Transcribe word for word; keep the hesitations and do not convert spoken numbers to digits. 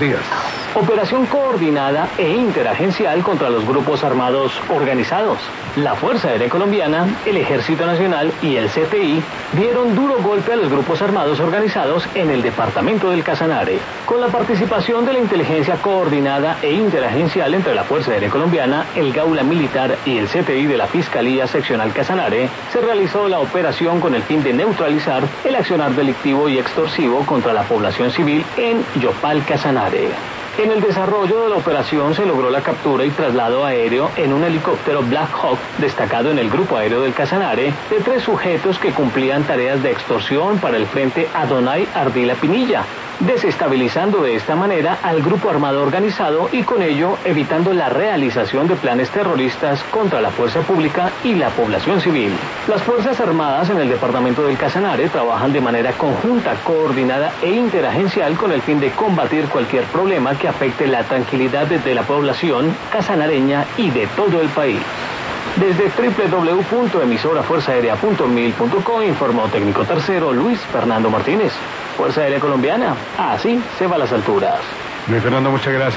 Días. Operación coordinada e interagencial contra los grupos armados organizados. La Fuerza Aérea Colombiana, el Ejército Nacional y el C T I dieron duro golpe a los grupos armados organizados en el departamento del Casanare. Con la participación de la inteligencia coordinada e interagencial entre la Fuerza Aérea Colombiana, el Gaula Militar y el C T I de la Fiscalía Seccional Casanare, se realizó la operación con el fin de neutralizar el accionar delictivo y extorsivo contra la población civil en Yopal, Casanare. En el desarrollo de la operación se logró la captura y traslado aéreo en un helicóptero Black Hawk destacado en el Grupo Aéreo del Casanare de tres sujetos que cumplían tareas de extorsión para el Frente Adonai Ardila Pinilla, desestabilizando de esta manera al grupo armado organizado y con ello evitando la realización de planes terroristas contra la fuerza pública y la población civil. Las Fuerzas Armadas en el departamento del Casanare trabajan de manera conjunta, coordinada e interagencial con el fin de combatir cualquier problema que afecte la tranquilidad de la población casanareña y de todo el país. Desde doble u doble u doble u punto emisora fuerza aérea punto mil punto co informó técnico tercero Luis Fernando Martínez. Fuerza Aérea Colombiana, así se va a las alturas. Luis Fernando, muchas gracias.